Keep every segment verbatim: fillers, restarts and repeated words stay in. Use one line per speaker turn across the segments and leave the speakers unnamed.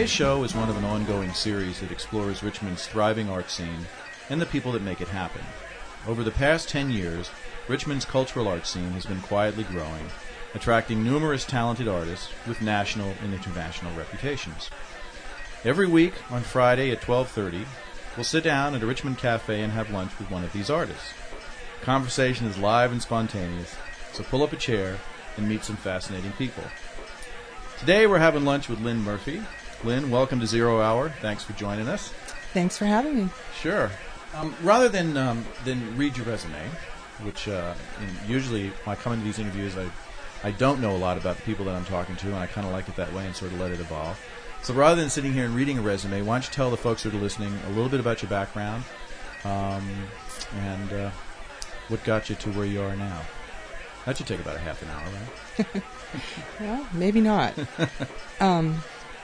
Today's show is one of an ongoing series that explores Richmond's thriving art scene and the people that make it happen. Over the past ten years, Richmond's cultural art scene has been quietly growing, attracting numerous talented artists with national and international reputations. Every week on Friday at twelve thirty, we'll sit down at a Richmond cafe and have lunch with one of these artists. The conversation is live and spontaneous, so pull up a chair and meet some fascinating people. Today we're having lunch with Lynn Murphy. Lynn, welcome to Zero Hour. Thanks for joining us.
Thanks for having me.
Sure. Um, rather than um, than read your resume, which uh, in, usually when I come into these interviews, I I don't know a lot about the people that I'm talking to, and I kind of like it that way and sort of let it evolve. So rather than sitting here and reading a resume, why don't you tell the folks that are listening a little bit about your background um, and uh, what got you to where you are now? That should take about a half an hour, right?
Well, maybe not. um,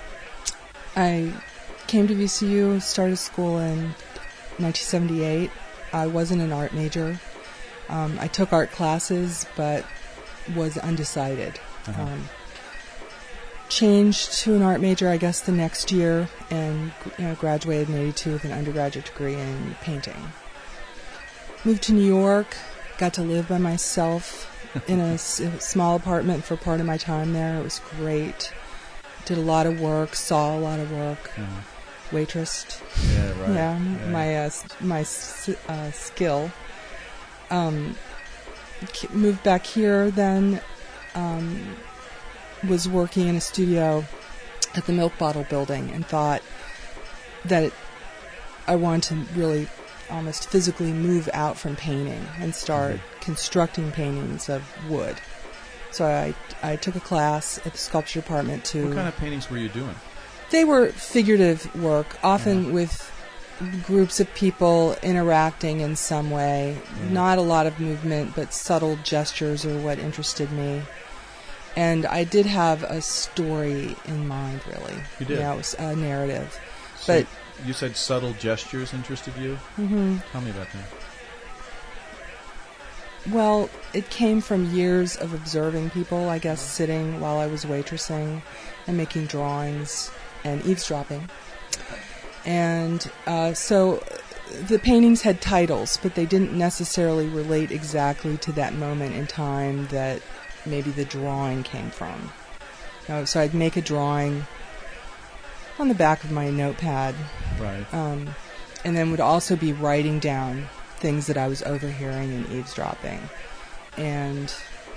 I came to V C U, started school in nineteen seventy-eight. I wasn't an art major. Um, I took art classes, but was undecided.
Uh-huh.
Um, changed to an art major, I guess, the next year, and you know, graduated in eighty-two with an undergraduate degree in painting. Moved to New York, got to live by myself in a, s- a small apartment for part of my time there. It was great. Did a lot of work, saw a lot of work.
Uh-huh.
Waitressed.
Yeah, right.
Yeah,
Yeah.
my uh, s- my s- uh, skill. Um, k- moved back here, then um, was working in a studio at the Milk Bottle Building, and thought that it, I wanted to really almost physically move out from painting and start
Mhm.
constructing paintings of wood. So I I took a class at the sculpture department to.
What kind of paintings were you doing?
They were figurative work, often
Uh-huh.
with groups of people interacting in some way.
Right.
Not a lot of movement, but subtle gestures are what interested me. And I did have a story in mind, really.
You did?
Yeah, it was a narrative.
So
But
you said subtle gestures interested you?
hmm
Tell me about that.
well, it came from years of observing people, I guess, sitting while I was waitressing and making drawings and eavesdropping. And uh, so the paintings had titles, but they didn't necessarily relate exactly to that moment in time that maybe the drawing came from. You know, so I'd make a drawing on the back of my notepad,
Right.
um, and then would also be writing down things that I was overhearing and eavesdropping. And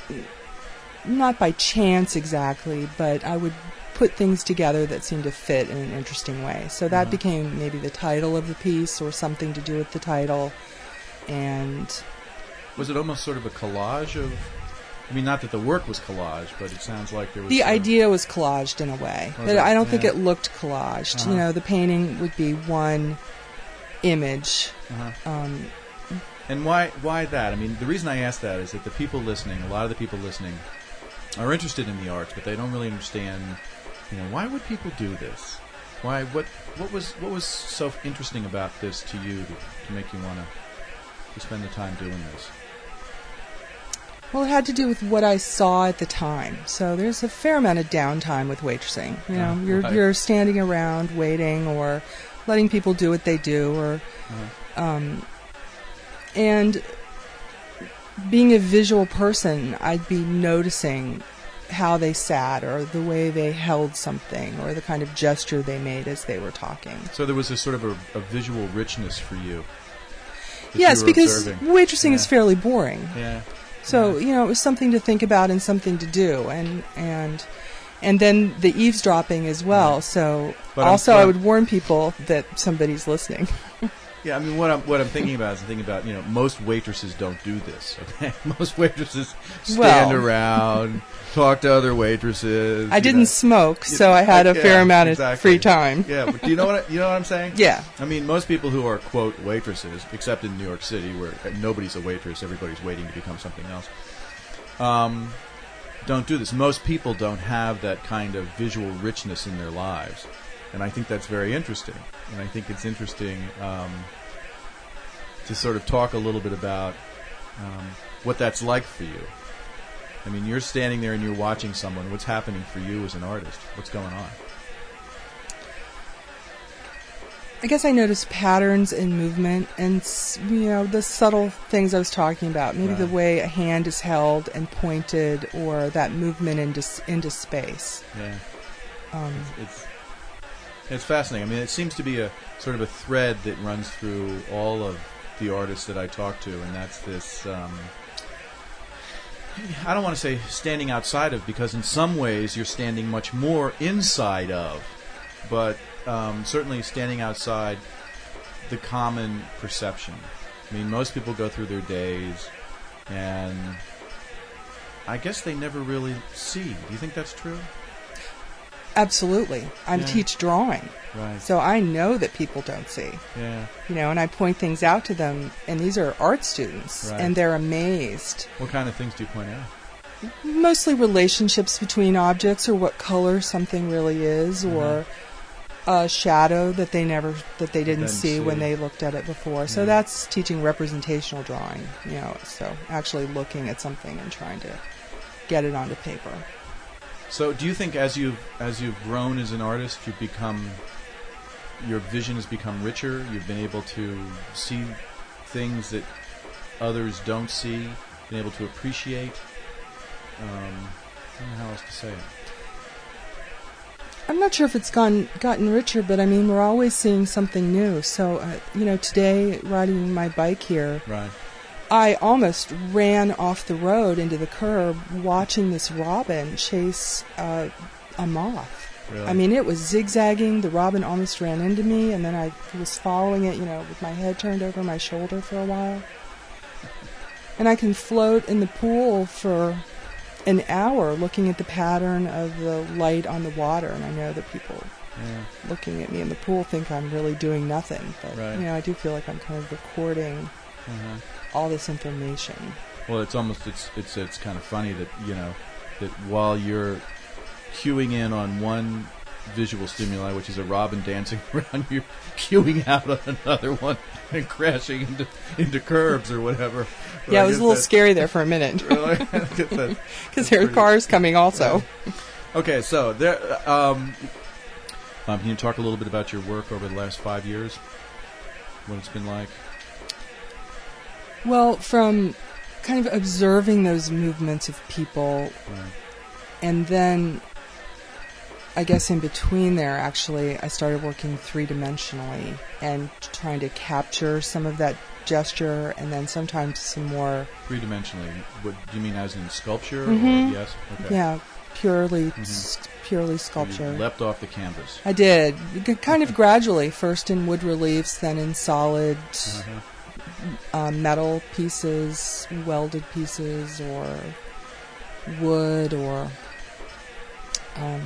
not by chance exactly, but I would put things together that seemed to fit in an interesting way. So that
Uh-huh.
became maybe the title of the piece or something to do with the title. And
Was it almost sort of a collage of... I mean, not that the work was collage, but it sounds like there was...
the
sort of-
idea was collaged in a way.
Was
But
it?
I don't think
Yeah.
it looked collaged.
Uh-huh.
You know, the painting would be one image.
Uh-huh.
Um,
And why why that? I mean, the reason I ask that is that the people listening, a lot of the people listening, are interested in the arts, but they don't really understand, you know, why would people do this? Why? What What was what was so interesting about this to you to, to make you want to to spend the time doing this?
Well, it had to do with what I saw at the time. So there's a fair amount of downtime with waitressing. You know,
Uh,
you're
right.
you're standing around waiting or letting people do what they do, or
Uh-huh.
um, and being a visual person, I'd be noticing how they sat or the way they held something or the kind of gesture they made as they were talking.
So there was a sort of a, a visual richness for you. that
Yes,
you were
because
observing.
waitressing is
Yeah.
fairly boring.
Yeah.
So,
Yeah.
you know, it was something to think about and something to do, and and and then the eavesdropping as well.
Right.
So
But I'm-
also
but
I
I'm-
would warn people that somebody's listening.
Yeah, I mean, what I'm what I'm thinking about is I'm thinking about, you know, most waitresses don't do this. Okay, most waitresses stand
Well.
around, talk to other waitresses.
I
you
didn't
know.
smoke,
You-
so I had a
yeah,
fair amount of
exactly.
free time.
Yeah, but do you know what I, you know what I'm saying?
Yeah.
I mean, most people who are quote waitresses, except in New York City, where nobody's a waitress, everybody's waiting to become something else. Um, don't do this. Most people don't have that kind of visual richness in their lives, and I think that's very interesting. And I think it's interesting um, to sort of talk a little bit about um, what that's like for you. I mean, you're standing there and you're watching someone. What's happening for you as an artist? What's going on?
I guess I noticed patterns in movement and, s- you know, the subtle things I was talking about. Maybe
Right.
the way a hand is held and pointed, or that movement into s- into space.
Yeah.
Um,
It's it's fascinating. I mean, it seems to be a sort of a thread that runs through all of the artists that I talk to, and that's this. Um, I don't want to say standing outside of, because in some ways you're standing much more inside of, but um, certainly standing outside the common perception. I mean, most people go through their days, and I guess they never really see. Do you think that's true?
absolutely. I
Yeah.
teach drawing,
Right.
so I know that people don't see.
Yeah.
You know, and I point things out to them, and these are art students,
Right.
and they're amazed.
What kind of things do you point out?
Mostly relationships between objects, or what color something really is, or a shadow that they never that they didn't
Didn't
see, when
see.
they looked at it before. So
Yeah.
that's teaching representational drawing. You know, so actually looking at something and trying to get it onto paper.
So, do you think as you've as you've grown as an artist, you've become your vision has become richer? You've been able to see things that others don't see, been able to appreciate. Um, I don't know how else to say it.
I'm not sure if it's gone gotten richer, but I mean, we're always seeing something new. So, uh, you know, today riding my bike here,
Right.
I almost ran off the road into the curb watching this robin chase uh, a moth.
Really.
I mean, it was zigzagging. The robin almost ran into me, and then I was following it, you know, with my head turned over my shoulder for a while. And I can float in the pool for an hour looking at the pattern of the light on the water, and I know that people
Yeah.
looking at me in the pool think I'm really doing nothing. But,
Right.
you know, I do feel like I'm kind of recording
Uh-huh.
all this information.
Well, it's almost it's it's it's kind of funny that you know that while you're cueing in on one visual stimuli, which is a robin dancing around, you're cueing out on another one and crashing into into curbs or whatever. But
Yeah,
I
it was
guess
a little
that-
scary there for a minute.
Really? I guess that-
Because there were
pretty-
cars coming also.
Okay, so there. Um, um, can you talk a little bit about your work over the last five years? What it's been like?
Well, from kind of observing those movements of people,
Right.
and then I guess in between there, actually, I started working three-dimensionally and trying to capture some of that gesture, and then sometimes some more,
Three dimensionally. What do you mean, as in sculpture?
Mhm.
Or yes. Okay.
yeah, purely,
Mhm.
s- purely
So
sculpture.
you leapt off the canvas.
I did, g- kind of gradually, first in wood reliefs, then in solid
Uh-huh.
uh, metal pieces, welded pieces, or wood, or um,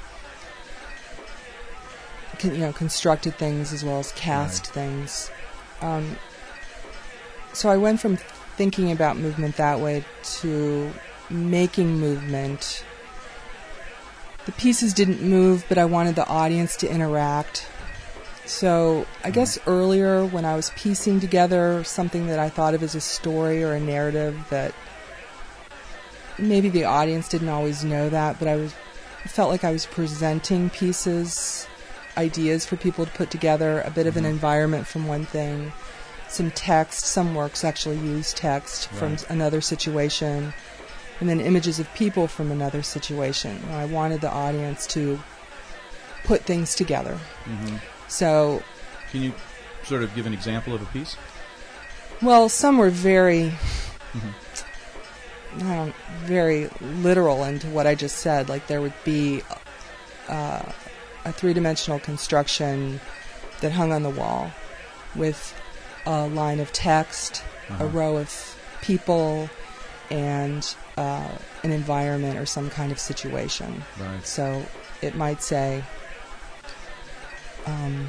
con- you know, constructed things as well as cast
Right.
things. Um, so I went from thinking about movement that way to making movement. The pieces didn't move, but I wanted the audience to interact. So I guess earlier when I was piecing together something that I thought of as a story or a narrative, that maybe the audience didn't always know that, but I was felt like I was presenting pieces, ideas for people to put together, a bit of an
Mhm.
environment from one thing, some text. Some works actually use text from
Right.
another situation, and then images of people from another situation. And I wanted the audience to put things together.
hmm
So,
Can you sort of give an example of a piece?
well, some were very,
Mhm.
I don't, very literal into what I just said. Like there would be uh, a three-dimensional construction that hung on the wall with a line of text,
Uh-huh.
a row of people, and uh, an environment or some kind of situation.
Right.
So it might say, um,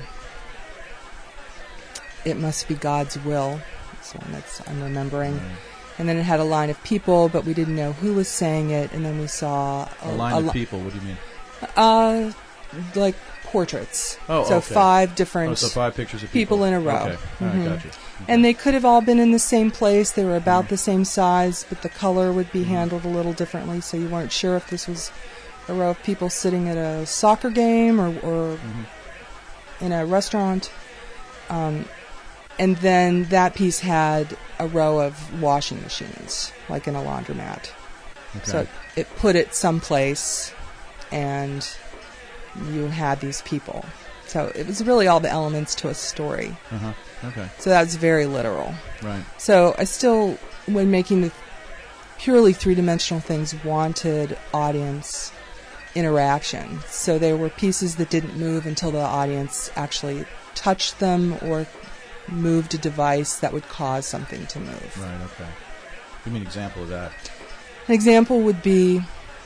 it must be God's will. That's one that's I'm remembering.
Right.
And then it had a line of people, but we didn't know who was saying it. And then we saw
A line of
li-
people. What do you mean?
uh, like portraits.
Oh,
so
okay.
five different
Oh, so five pictures of
people
people,
in a row.
Okay. All right,
Mhm.
gotcha. Okay.
And they could have all been in the same place. They were about
Mhm.
the same size, but the color would be
Mhm.
handled a little differently. So you weren't sure if this was a row of people sitting at a soccer game or, or
Mhm.
in a restaurant. Um, and then that piece had a row of washing machines, like in a laundromat.
Okay.
So it, it put it someplace, and you had these people. So it was really all the elements to a story.
Uh-huh. Okay.
So that's very literal.
Right.
So I still, when making the purely three-dimensional things, wanted audience interaction. So there were pieces that didn't move until the audience actually touched them or moved a device that would cause something to move.
Right, okay. Give me an example of that.
An example would be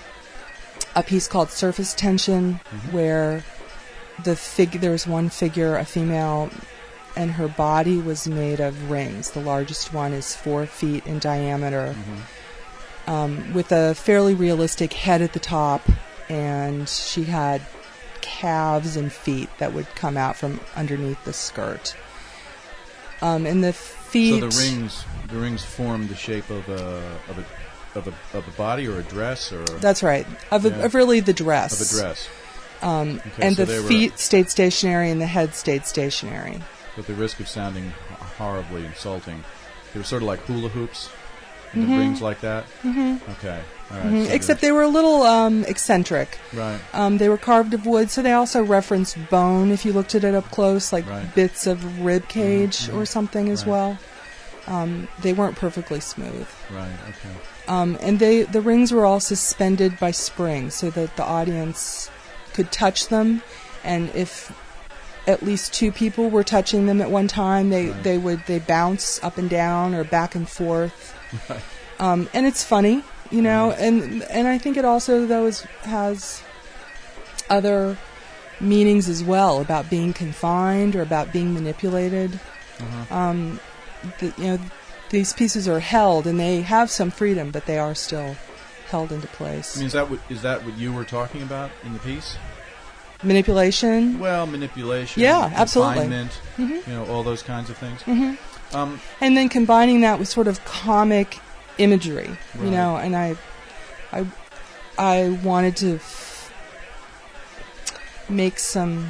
a piece called Surface Tension,
Mm-hmm.
where the fig- there was one figure, a female, and her body was made of rings. The largest one is four feet in diameter,
Mm-hmm.
um, with a fairly realistic head at the top, and she had calves and feet that would come out from underneath the skirt. Um, and the feet...
So the rings, the rings form the shape of a of a of a of a body or a dress or
That's right. Of, a,
Yeah.
of really the dress.
of a dress.
Um,
Okay,
and
so
the
they were-
feet stayed stationary and the head stayed stationary.
With the risk of sounding h- horribly insulting, they were sort of like hula hoops, the
Mhm.
rings like that.
Mm-hmm.
Okay, all right.
Mhm.
so
Except they were a little um, eccentric.
the- right.
Um, they were carved of wood, so they also referenced bone if you looked at it up close, like
Right.
bits of rib cage
Mhm.
or something as
Right.
well. Um, they weren't perfectly smooth.
Right. Okay.
Um, and they the rings were all suspended by springs so that the audience could touch them, and if at least two people were touching them at one time, they,
Right.
they would they bounce up and down or back and forth.
Right.
Um, and it's funny, you know,
Mhm.
and and I think it also though is, has other meanings as well about being confined or about being manipulated.
Uh-huh.
Um, the, you know, these pieces are held and they have some freedom, but they are still held into place.
I mean, is that what is that what you were talking about in the piece?
Manipulation.
Well, manipulation.
Yeah, absolutely.
Confinement.
Mhm.
You know, all those kinds of things.
hmm
Um,
And then combining that with sort of comic imagery,
Right.
you know, and I, I, I wanted to f- make some,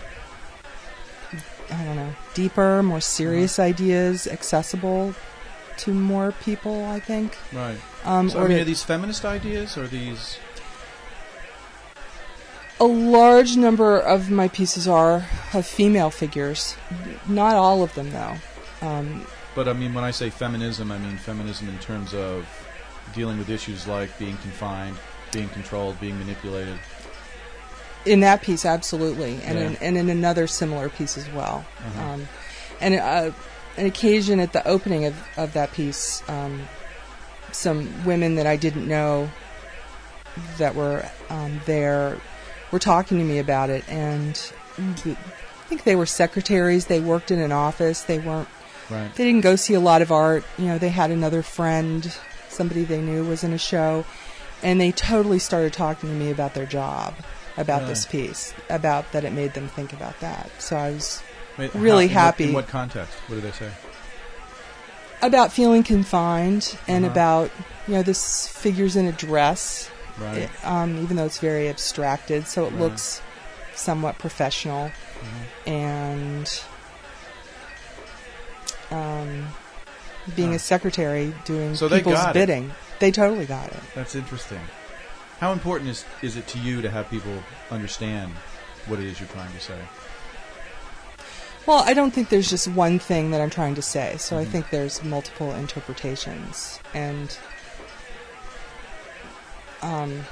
I don't know, deeper, more serious ideas accessible to more people, I think.
right.
Um,
So,
or
I mean,
to-
are these feminist ideas or these?
a large number of my pieces are of female figures. Not all of them, though. Um,
But I mean, when I say feminism, I mean feminism in terms of dealing with issues like being confined, being controlled, being manipulated.
in that piece, absolutely, and
Yeah.
in, and in another similar piece as well.
Uh-huh.
Um, and uh, an occasion at the opening of, of that piece, um, some women that I didn't know that were um, there were talking to me about it, and I think they were secretaries. They worked in an office. They weren't.
Right.
They didn't go see a lot of art. You know, they had another friend, somebody they knew was in a show, and they totally started talking to me about their job, about
Really?
this piece, about that it made them think about that. So I was
Wait,
really
how- in what-
happy.
In what context? What did they say?
about feeling confined and
Uh-huh.
about, you know, this figure's in a dress,
Right.
it, um, even though it's very abstracted, so it
Right.
looks somewhat professional.
Mhm.
And um, being
Huh.
a secretary doing
So they
people's
got it.
bidding, they totally got it.
That's interesting. How important is is it to you to have people understand what it is you're trying to say?
Well, I don't think there's just one thing that I'm trying to say, so I
Mhm.
think there's multiple interpretations. And um,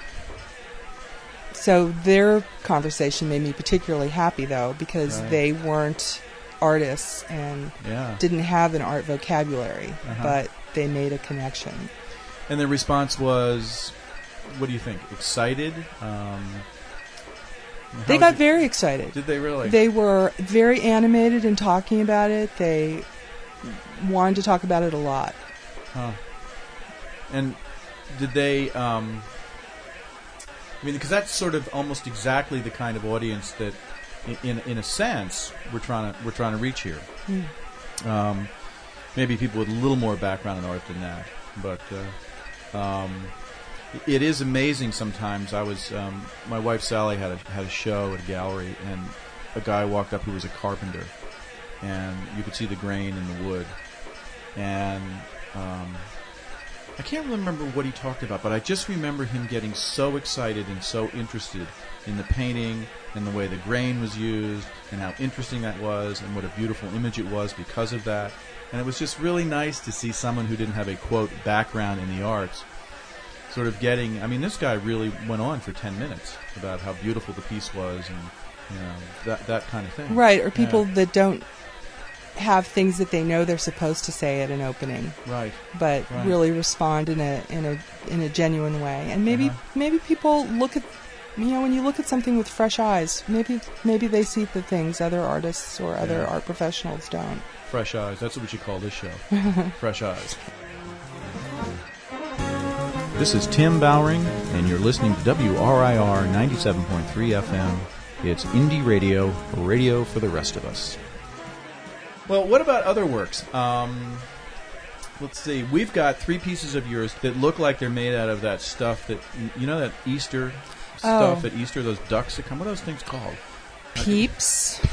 so their conversation made me particularly happy, though, because
Right.
they weren't artists and
Yeah.
didn't have an art vocabulary,
Uh-huh.
but they made a connection.
And the response was, what do you think? Excited? Um, how
They
was
got
it-
very excited.
Did they really?
They were very animated in talking about it. They wanted to talk about it a lot.
Huh. And did they? Um, I mean, because that's sort of almost exactly the kind of audience that, in in, in a sense, we're trying to we're trying to reach here.
Mm.
Um, maybe people with a little more background in art than that, but uh, um, it is amazing. Sometimes I was um, my wife Sally had a had a show at a gallery, and a guy walked up who was a carpenter, and you could see the grain in the wood. And um, I can't remember what he talked about, but I just remember him getting so excited and so interested in the painting and the way the grain was used and how interesting that was and what a beautiful image it was because of that. And it was just really nice to see someone who didn't have a, quote, background in the arts sort of getting... I mean, this guy really went on for ten minutes about how beautiful the piece was and, you know, that, that kind of thing.
Right, or people
Yeah.
that don't have things that they know they're supposed to say at an opening,
Right.
but
Right.
really respond in a in a in a genuine way. And maybe
Uh-huh.
maybe people look at, you know, when you look at something with fresh eyes, maybe maybe they see the things other artists or other
Yeah.
art professionals don't.
Fresh Eyes. That's what we should call this show. Fresh Eyes. This is Tim Bowring, and you're listening to W R I R ninety-seven point three F M. It's indie radio, radio for the rest of us. Well, what about other works? Um, let's see. We've got three pieces of yours that look like they're made out of that stuff that, you know, that Easter stuff
Oh.
at Easter, those ducks that come. What are those things called?
Peeps.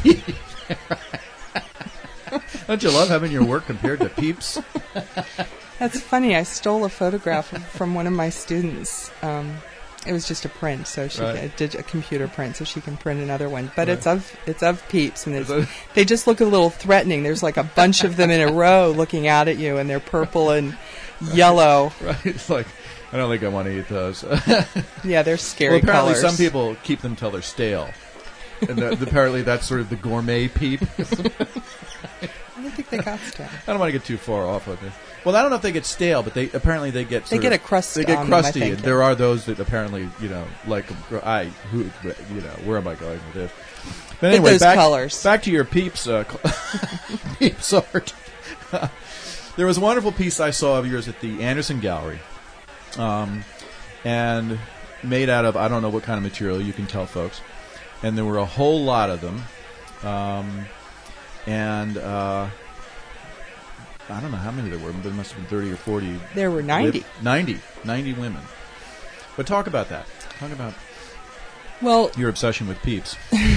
Don't you love having your work compared to Peeps?
That's funny. I stole a photograph from one of my students. Um, it was just a print, so she
Right.
can, did a computer print, so she can print another one. But
Right.
it's of it's of Peeps, and it's,
Is it-
they just look a little threatening. There's like a bunch of them in a row looking out at you, and they're purple and yellow.
Right. It's like, I don't think I want to eat those.
Yeah, they're scary
Well, apparently
colors.
some people keep them till they're stale. And that, apparently that's sort of the gourmet peep.
I don't think they got stale.
I don't want to get too far off of it. Well, I don't know if they get stale, but they apparently they get
They
sort
get
of,
a crust
They get
on them, I
crusty,
think.
and there are those that apparently, you know, like I who you know, where am I going with this? But anyway,
those
back,
colors.
back to your Peeps uh, Peeps art. There was a wonderful piece I saw of yours at the Anderson Gallery, um, and made out of, I don't know what kind of material, you can tell folks. And there were a whole lot of them. Um, and uh, I don't know how many there were, but there must have been thirty or forty.
There were ninety.
Wi- ninety. ninety women. But talk about that. Talk about
Well,
your obsession with Peeps.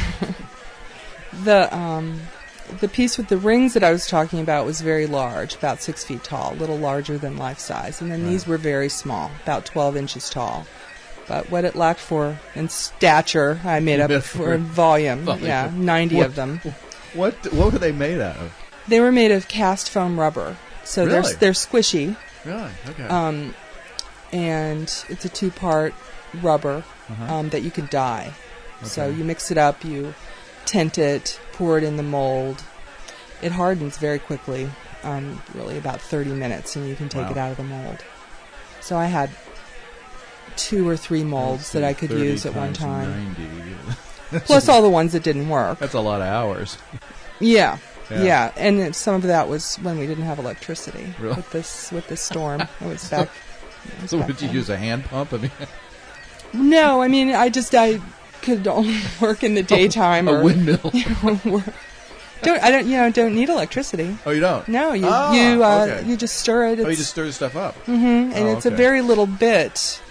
the um, the piece with the rings that I was talking about was very large, about six feet tall, a little larger than life size. And then
Right.
these were very small, about twelve inches tall. But what it lacked for in stature, I made up
Made
for
for
in volume.
volume.
Yeah, ninety
What-
of them.
What What were they made out of?
They were made of cast foam rubber, so
Really?
they're they're squishy.
Really? Okay.
Um, and it's a two-part rubber
Uh-huh.
um, that you can dye. So
Okay.
you mix it up, you tint it, pour it in the mold. It hardens very quickly, um, really about thirty minutes, and you can take
Wow.
it out of the mold. So I had two or three molds
Let's
that
see,
I could
thirty
use at one
times
time,
ninety.
plus all the ones that didn't work.
That's a lot of hours.
Yeah.
Yeah.
Yeah, and it- some of that was when we didn't have electricity
Really?
with this with this storm. It was back. it was
So
back
would you
then.
use a hand pump? I mean,
No, I mean I just I could only work in the daytime
a
or
windmill.
work. Don't I don't you know don't need electricity.
Oh, you don't?
No, you
Ah,
you uh,
okay.
you just stir it.
Oh, you
It's-
just stir the stuff up.
Mhm, and
Oh,
it's a
okay.
very little bit.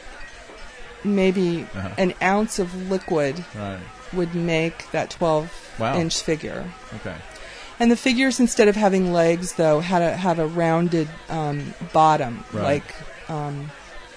Maybe
Uh-huh.
an ounce of liquid
Right.
would make that twelve
Wow.
inch figure.
Okay.
And the figures, instead of having legs, though, had a have a rounded um, bottom,
Right.
like um,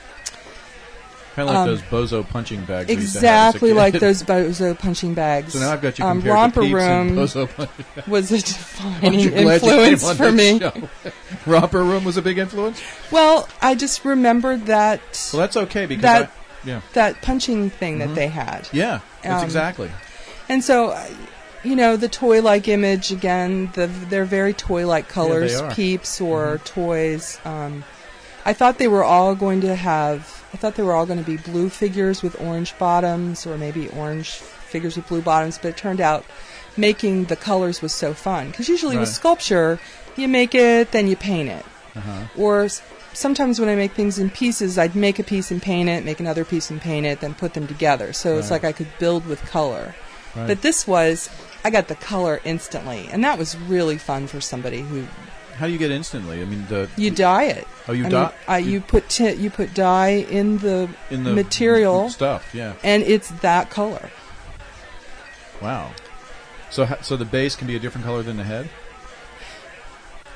Kind of like
Um,
those bozo punching bags. we used to have as a
exactly
kid.
like those bozo punching bags.
So now I've got you
um,
compared
Romper
to Peeps
Room
and bozo punching bags.
was a
Aren't
defining
you glad you
influence
came on
for
this
me.
show? Romper Room was a big influence?
Well, I just remembered that
Well, that's okay because
That-
I, yeah.
that punching thing
Mhm.
that they had.
Yeah, that's
Um,
exactly.
And so, uh, you know, the toy-like image again. The they're very toy-like colors,
are.
Peeps or toys. Um, I thought they were all going to have. I thought they were all going to be blue figures with orange bottoms, or maybe orange figures with blue bottoms. But it turned out making the colors was so fun because usually with
Right.
sculpture, you make it, then you paint it,
Uh-huh.
or s- sometimes when I make things in pieces, I'd make a piece and paint it, make another piece and paint it, then put them together. So it's
Right.
like I could build with color.
Right.
But this was, I got the color instantly, and that was really fun for somebody who
How do you get instantly? I mean, the
you dye it.
oh, you
I
dye
mean, I, you put ti- you put dye in the,
in the
material,
stuff. Yeah.
and it's that color.
Wow. So, ha- so the base can be a different color than the head.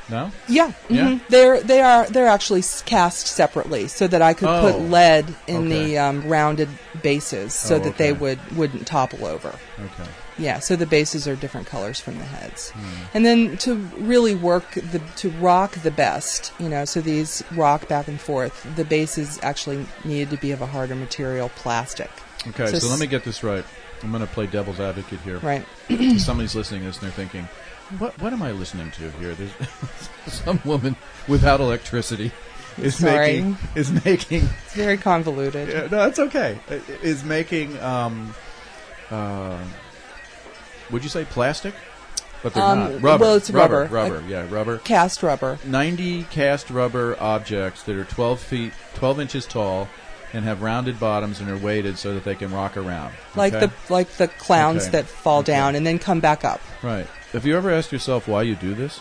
No?
Yeah,
Yeah?
mhm. they're they are they're actually s- cast separately so that I could
Oh,
put lead in
okay.
the um, rounded bases so
Oh,
that they
okay.
would wouldn't topple over.
Okay.
Yeah, so the bases are different colors from the heads.
Hmm.
And then to really work the to rock the best, you know, so these rock back and forth, the bases actually needed to be of a harder material, plastic.
Okay,
So
so, let
s-
me get this right. I'm going to play devil's advocate here.
Right.
Somebody's listening to this and they're thinking, what what am I listening to here? There's some woman without electricity is
Sorry.
making is making
It's very convoluted.
yeah, no, that's okay. I- Is making um uh would you say plastic? But they're
Um,
not. Rubber.
well, it's
rubber.
rubber.
Rubber, yeah, rubber.
Cast rubber.
ninety cast rubber objects that are twelve feet, twelve inches tall, and have rounded bottoms and are weighted so that they can rock around.
Like
okay?
the like the clowns
Okay.
that fall
Okay.
down and then come back up.
Right. Have you ever asked yourself why you do this?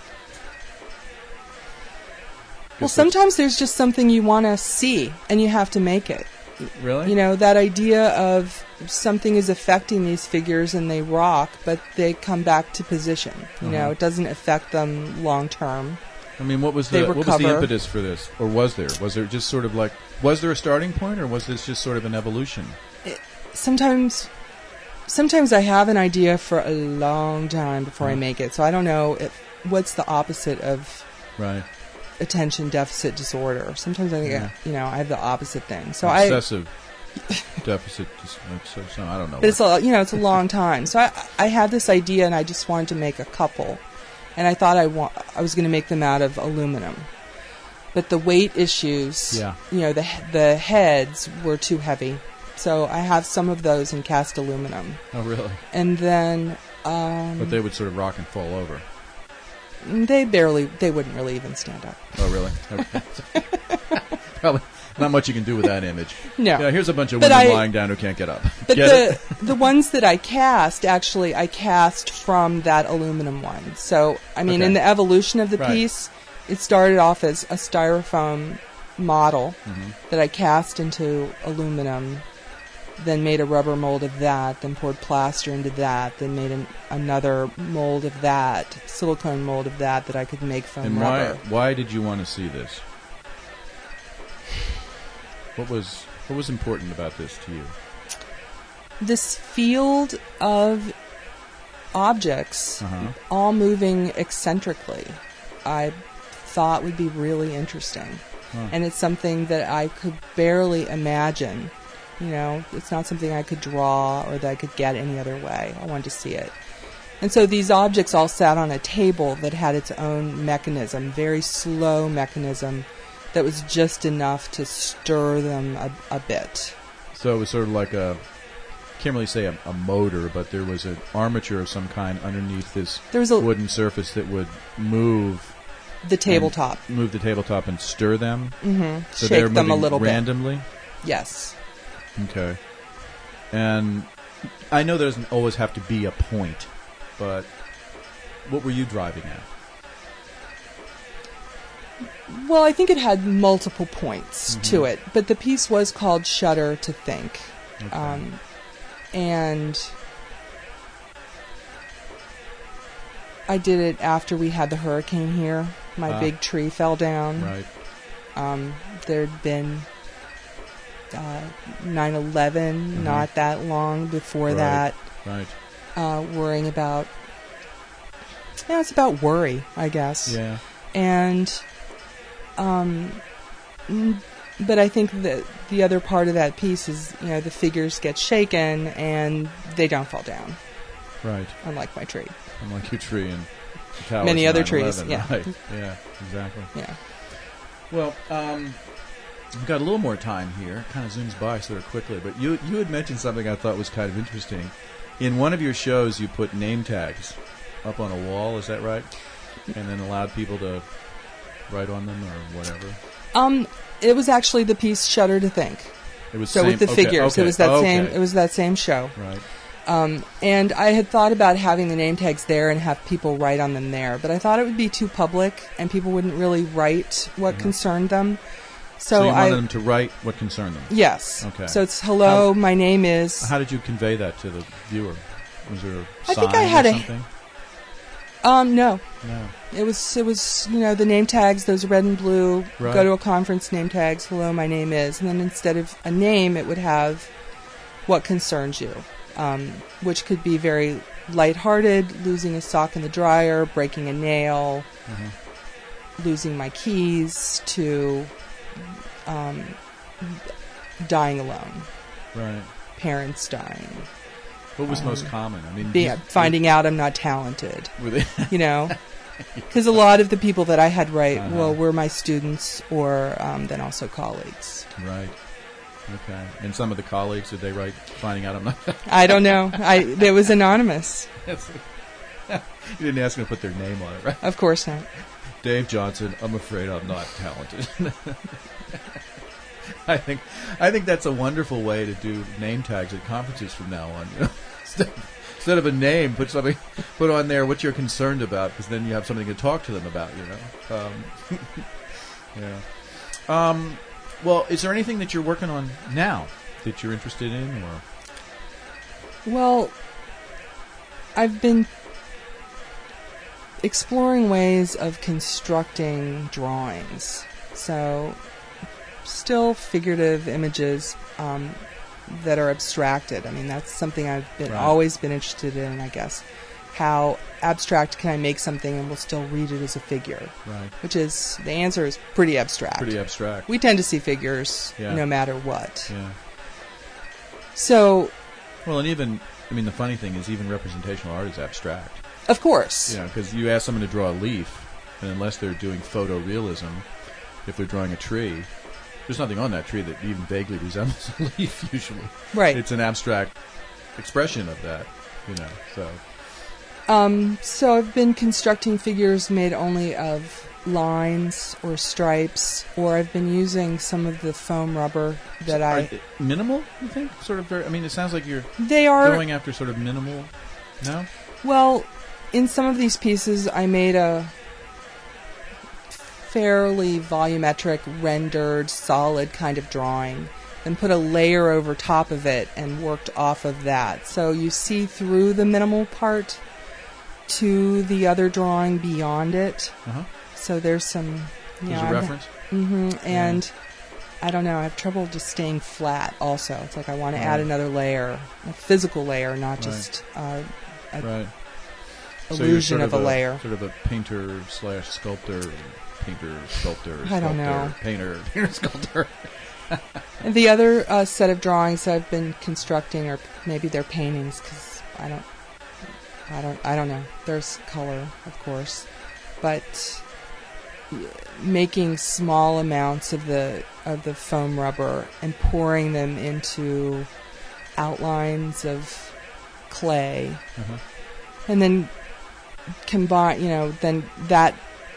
Well, sometimes there's just something you want to see and you have to make it.
Really?
You know, that idea of something is affecting these figures and they rock, but they come back to position. You know,
Uh-huh.
it doesn't affect them long term.
I mean, what was
They
the what was the
recover.
impetus for this, or was there? Was there just sort of like was there a starting point, or was this just sort of an evolution?
Sometimes, sometimes I have an idea for a long time before I
Uh-huh.
make it. So I don't know if what's the opposite of
Right.
attention deficit disorder. Sometimes I think,
Yeah.
I, you know, I have the opposite thing. So I,
Obsessive deficit. Dis- so, so, I don't know.
but it's a, you know, it's a long time. So I, I had this idea, and I just wanted to make a couple, and I thought I want, I was going to make them out of aluminum, but the weight issues,
Yeah.
you know, the the heads were too heavy, so I have some of those in cast aluminum,
Oh, really?
and then um,
But they would sort of rock and fall over.
they barely, they wouldn't really even stand up.
Oh, really? Okay. Probably not much you can do with that image.
No.
Yeah, here's a bunch of
But
women
I-
lying down who can't get up.
But
Get
the
it?
the ones that I cast, actually, I cast from that aluminum one. So, I mean,
Okay.
in the evolution of the
Right.
piece, it started off as a styrofoam model
Mm-hmm.
that I cast into aluminum, then made a rubber mold of that, then poured plaster into that, then made an, another mold of that, silicone mold of that that I could make from
And why
rubber.
why did you want to see this? What was what was important about this to you?
This field of objects
Uh-huh.
all moving eccentrically, I thought would be really interesting.
Huh.
And it's something that I could barely imagine. You know, it's not something I could draw or that I could get any other way. I wanted to see it. And so these objects all sat on a table that had its own mechanism, very slow mechanism that was just enough to stir them a, a bit.
So it was sort of like a, can't really say a, a motor, but there was an armature of some kind underneath this
There was a,
wooden surface that would move
the tabletop.
move the tabletop and stir them.
hmm
So they're
Shake them a
moving
little bit.
randomly.
Yes.
Okay. And I know there doesn't always have to be a point, but what were you driving at?
Well, I think it had multiple points
Mhm.
to it, but the piece was called Shudder to Think.
Okay.
Um, and I did it after we had the hurricane here. My
Ah.
big tree fell down.
right.
Um, there'd been uh, nine eleven
Mhm.
not that long before
Right.
that.
Right.
Uh, worrying about, yeah, it's about worry, I guess.
Yeah.
And, um, mm, but I think that the other part of that piece is, you know, the figures get shaken and they don't fall down,
Right.
unlike my tree.
Unlike your tree and the towers
Many
in
other
nine
trees,
eleven,
yeah.
Right. Yeah. Exactly.
Yeah.
Well, um, we've got a little more time here. It kind of zooms by sort of quickly, but you you had mentioned something I thought was kind of interesting. In one of your shows, you put name tags up on a wall. Is that right? And then allowed people to write on them or whatever.
Um, it was actually the piece Shudder to Think.
It was
So
same,
with the
okay,
figures,
okay,
it was that
okay.
same. It was that same show.
Right.
Um, and I had thought about having the name tags there and have people write on them there, but I thought it would be too public and people wouldn't really write what
Mhm.
concerned them. So,
So you
I
wanted them to write what concerned them.
yes.
Okay.
So it's hello,
How-
my name is.
How did you convey that to the viewer? Was there a
I
sign
think I had
or
a-
something?
Um, no.
No.
It was, it was, you know, the name tags, those red and blue,
Right.
go to a conference, name tags, hello, my name is. And then instead of a name, it would have what concerns you, um, which could be very lighthearted, losing a sock in the dryer, breaking a nail,
Uh-huh.
losing my keys, to um, dying alone,
Right.
parents dying.
What was
Um,
most common? I mean,
Be,
you-
finding out I'm not talented,
were they?
you know, because a lot of the people that I had write,
Uh-huh.
well, were my students or um, then also colleagues.
Right. Okay. And some of the colleagues, did they write finding out I'm not?
I don't know. I it was anonymous.
You didn't ask them to put their name on it, right?
Of course not.
Dave Johnson, I'm afraid I'm not talented. I think I think that's a wonderful way to do name tags at conferences from now on. You know? instead, instead of a name, put something, put on there what you're concerned about, because then you have something to talk to them about. You know. Um, yeah. Um, well, is there anything that you're working on now that you're interested in, or?
Well, I've been exploring ways of constructing drawings. So, still figurative images um, that are abstracted. I mean, that's something I've been
Right.
always been interested in, I guess. How abstract can I make something and we'll still read it as a figure?
Right.
Which is, the answer is pretty abstract.
Pretty abstract.
We tend to see figures
Yeah.
no matter what.
Yeah.
So,
Well, and even, I mean, the funny thing is even representational art is abstract.
of course.
You know, because you ask someone to draw a leaf, and unless they're doing photorealism, if they're drawing a tree, there's nothing on that tree that even vaguely resembles a leaf, usually.
Right.
It's an abstract expression of that, you know, so.
Um, so I've been constructing figures made only of lines or stripes, or I've been using some of the foam rubber that
Are
I...
they minimal, you think? Sort of very, I mean, it sounds like you're
They are...
going after sort of minimal, no?
Well, in some of these pieces, I made a fairly volumetric, rendered, solid kind of drawing, then put a layer over top of it and worked off of that. So you see through the minimal part to the other drawing beyond it.
Uh-huh.
So there's some... You
There's
know,
a
I'm-
reference?
hmm And I don't know, I have trouble just staying flat also. It's like I want to add
Right.
another layer, a physical layer, not
Right.
just uh, a
Right. So you're
illusion
sort
of a, layer.
Sort of a painter slash sculptor, painter, sculptor,
I don't
sculptor,
know.
painter, painter, sculptor.
And the other uh, set of drawings I've been constructing, or maybe they're paintings, because I don't, I don't, I don't know. There's color, of course, but y- making small amounts of the of the foam rubber and pouring them into outlines of clay,
Uh-huh.
and then combine. You know, then that.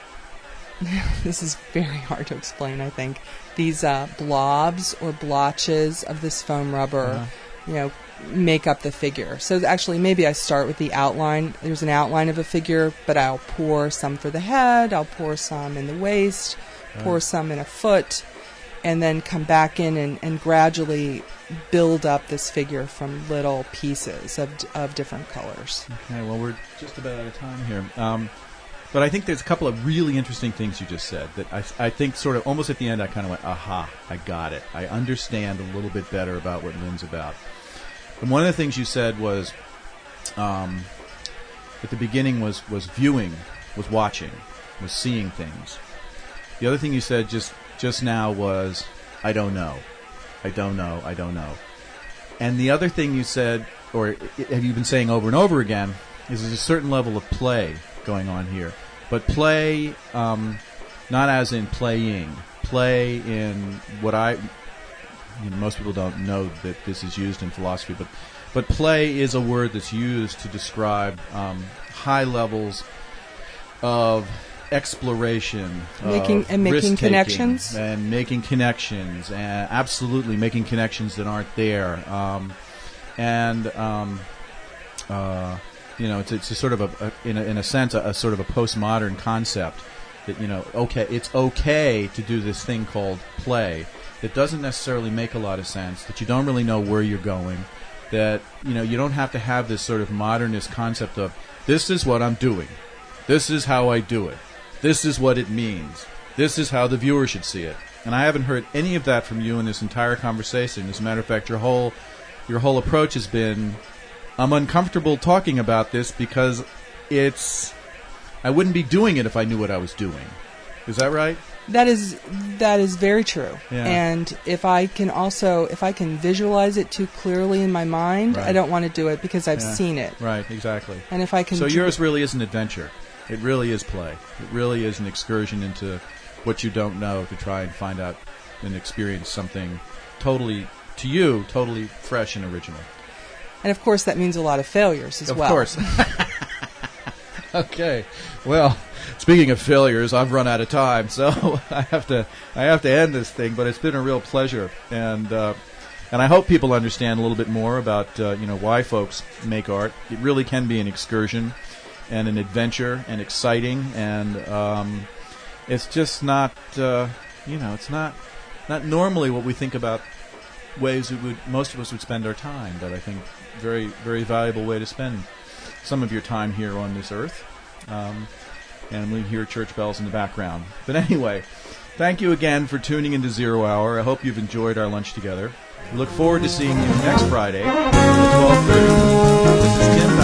This is very hard to explain, I think. These uh, blobs or blotches of this foam rubber,
Uh-huh.
you know, make up the figure. So actually, maybe I start with the outline. There's an outline of a figure, but I'll pour some for the head, I'll pour some in the waist, pour
Right.
some in a foot, and then come back in and, and gradually build up this figure from little pieces of, of different colors.
Okay, well, we're just about out of time here. Um, but I think there's a couple of really interesting things you just said that I, I think sort of almost at the end I kind of went, aha, I got it. I understand a little bit better about what Lynn's about. And one of the things you said was, um, at the beginning was, was viewing, was watching, was seeing things. The other thing you said just, just now was, I don't know. I don't know. I don't know. And the other thing you said, or i- have you been saying over and over again, is there's a certain level of play going on here. But play, um, not as in playing, play in what I, you know, most people don't know that this is used in philosophy, but, but play is a word that's used to describe um, high levels of exploration,
Making-
of
and making
risk-taking,
connections?
and making connections, and absolutely making connections that aren't there, um, and um, uh, you know, it's it's a sort of a, a in a, in a sense a, a sort of a postmodern concept that, you know, okay, it's okay to do this thing called play that doesn't necessarily make a lot of sense, that you don't really know where you're going, that, you know, you don't have to have this sort of modernist concept of this is what I'm doing. This is how I do it. This is what it means. This is how the viewer should see it. And I haven't heard any of that from you in this entire conversation. As a matter of fact, your whole your whole approach has been, I'm uncomfortable talking about this because it's, I wouldn't be doing it if I knew what I was doing. Is that right?
That is that is very true.
Yeah.
And if I can also, if I can visualize it too clearly in my mind,
Right.
I don't want to do it because I've
Yeah.
seen it.
Right, exactly.
And if I can...
So
dr-
yours really is an adventure. It really is play. It really is an excursion into what you don't know to try and find out and experience something totally, to you, totally fresh and original.
And of course that means a lot of failures as
Of
well.
course. Okay. Well, speaking of failures, I've run out of time, so I have to I have to end this thing. But it's been a real pleasure, and uh, and I hope people understand a little bit more about uh, you know why folks make art. It really can be an excursion and an adventure and exciting, and um, it's just not uh, you know it's not not normally what we think about ways that would most of us would spend our time. But I think very very valuable way to spend some of your time here on this earth. Um, and we hear church bells in the background. But anyway, thank you again for tuning into Zero Hour. I hope you've enjoyed our lunch together. We look forward to seeing you next Friday at twelve thirty. This is Tim